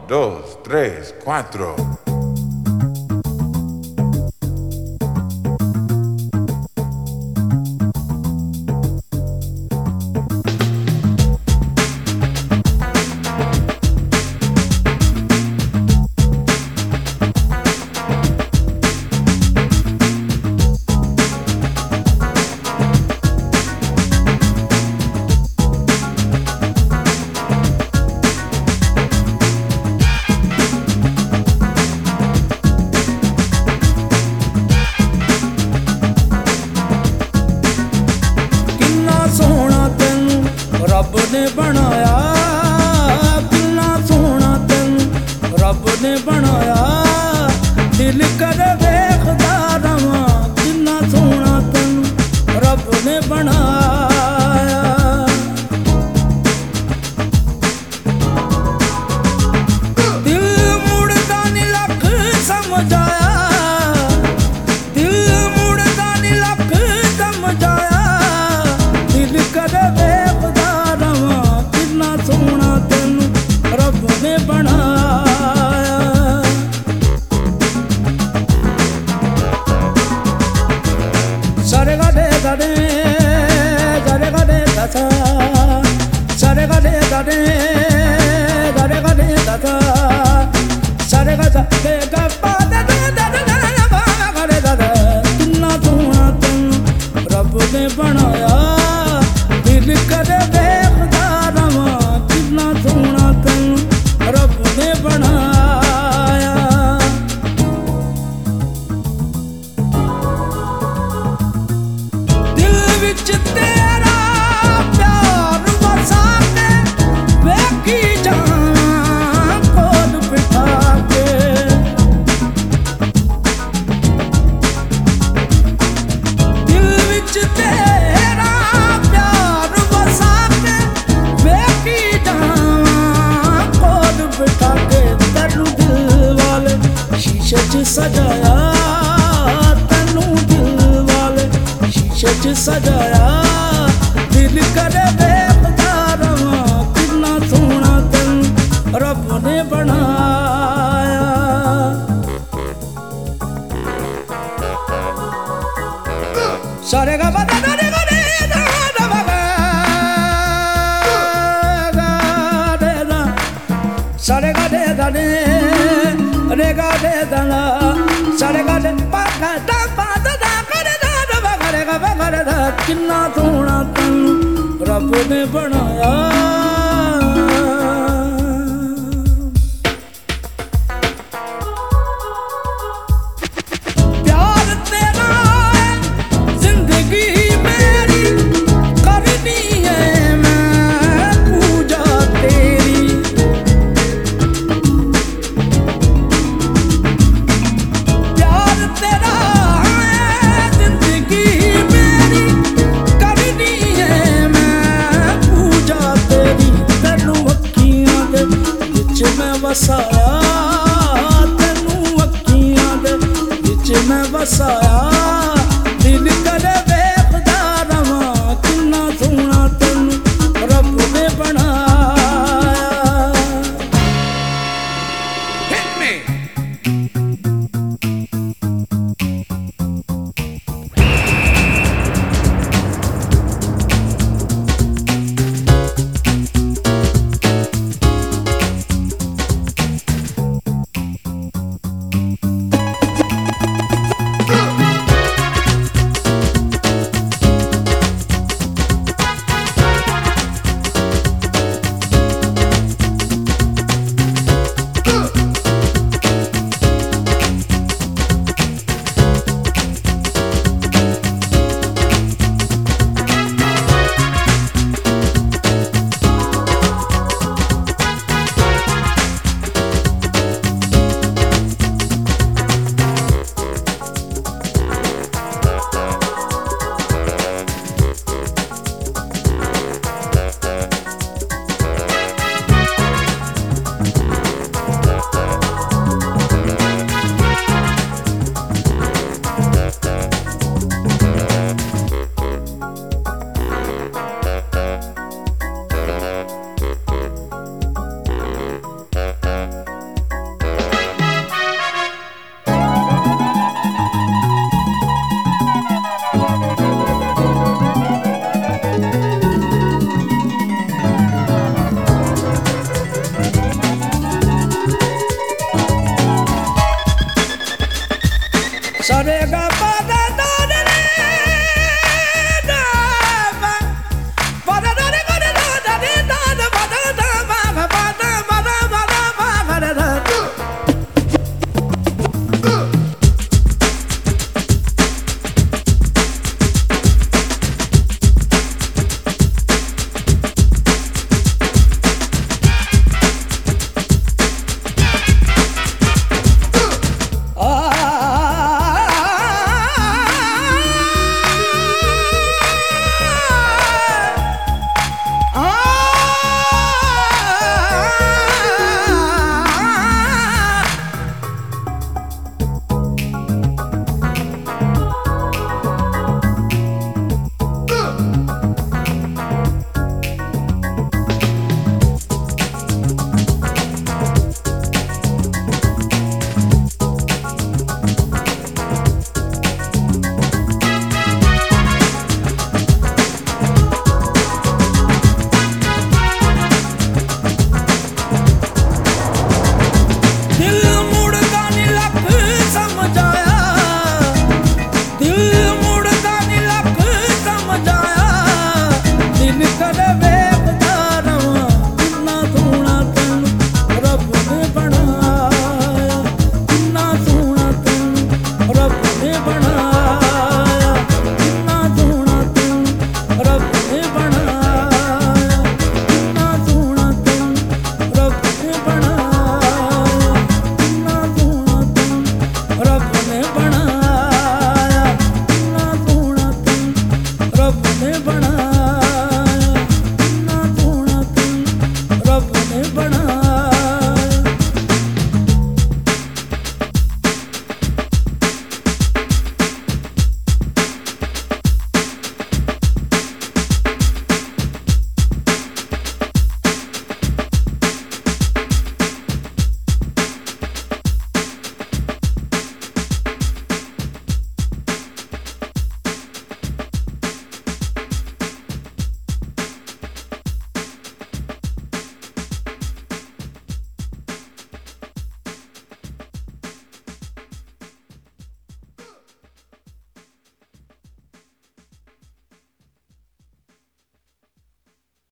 dos, tres, cuatro. ਰੱਬ ਨੇ ਬਣਾਇਆ ਕਿੰਨਾ ਸੋਹਣਾ ਤੈਨੂੰ ਰੱਬ ਨੇ ਬਣਾਇਆ ਦਿਲ ਕਦੇ ਵੇਖਦਾ ਰਵਾਂ ਕਿੰਨਾ ਸੋਹਣਾ ਤੈਨੂੰ ਰੱਬ ਨੇ ਬਣਾਇਆ ਦਿਲ ਮੁੜਦਾ ਨੀ ਲੱਖ ਸਮਝ ਆਇਆ ਦਿਲ ਮੁੜਦਾ ਨੀ ਲੱਖ ਸਮਝ ਆਇਆ ਦਿਲ ਕਦੇ ਸੋਹਣਾ ਤੈਨੂੰ ਰੱਬ ਨੇ ਬਣਾਇਆ ਸਾਰੇ ਗਾਦੇ ਗਾਦੇ ਸਾਰੇ ਗਾਦੇ ਦਾਦਾ ਸਾਰੇ ਗਾਦੇ ਗਾਦੇ ਸਾਰੇ ਗਾਦੇ ਦਾਦਾ ਸਾਰੇ ਗਾਦੇ ਗੱਪਾ ਦਾਦਾ ਗਾਦੇ ਦਾਦਾ ਕਿੰਨਾ ਸੋਹਣਾ ਤੈਨੂੰ ਰੱਬ ਨੇ ਬਣਾਇਆ ਦਿਲ ਕਦੇ ਸੋਹਣਾ ਤੈਨੂੰ ਰੱਬ ਨੇ ਬਣਾਇਆ ਦਿਲ ਵਿੱਚ ਤੇਰਾ ਪਿਆਰ ਵਸਾ ਕੇ ਵੇਖੀ ਜਾਵਾਂ ਕੋਲ ਬਿਠਾ ਕੇ ਦਿਲ ਵਿੱਚ ਤੇਰਾ ਪਿਆਰ ਵਸਾ ਕੇ ਵੇਖੀ ਜਾਵਾਂ ਬਿਠਾ ਕੇ ਤੈਨੂੰ ਦਿਲ ਵਾਲੇ ਸ਼ੀਸ਼ੇ 'ਚ ਸਜਾਇਆ ਤੈਨੂੰ ਦਿਲ ਵਾਲੇ ਸ਼ੀਸ਼ੇ 'ਚ ਸਜਾਇਆ ਦਿਲ ਕਰੇ ਵੇਖਦਾ ਰਵਾਂ ਕਿੰਨਾ ਸੋਹਣਾ ਤੈਨੂੰ ਰੱਬ ਨੇ ਬਣਾਇਆ ਸਾਰੇ ਗਾ ਬਦਾ ਰੇ ਗਾ ਰੇ ਦਾ ਬਗਾ ਸਾਰੇ ਗਾਦੇ ਗਾਦੇ ਰੇ ਗਾਦੇ ਦਾਨਾ ਸਾਰੇ ਗਾਦੇ ਪਾਗਾ ਦਾ ਪਾਦਾ ਦਾ ਕਰੇ ਦਾ ਬਗਰੇ ਗਾ ਬਗਰੇ ਦਾ ਕਿੰਨਾ ਸੋਹਣਾ ਤੈਨੂੰ ਰੱਬ ਨੇ ਬਣਾਇਆ ਪਿਆਰ ਤੇਰਾ ਜ਼ਿੰਦਗੀ ਮੇਰੀ ਕਰਨੀ ਹੈ ਮੈਂ ਪੂਜਾ ਤੇਰੀ ਵਸਾਇਆ ਤੈਨੂੰ ਅੱਖੀਆਂ ਦੇ ਵਿੱਚ ਮੈਂ ਵਸਾਇਆ ਦਿਲ ਕਦੇ ਵੇਖਦਾ ਰਵਾਂ ਕਿੰਨਾ ਸੋਹਣਾ ਤੈਨੂੰ ਰੱਬ ਨੇ ਬਣਾਇਆ Go! ਦੇ ਵੇ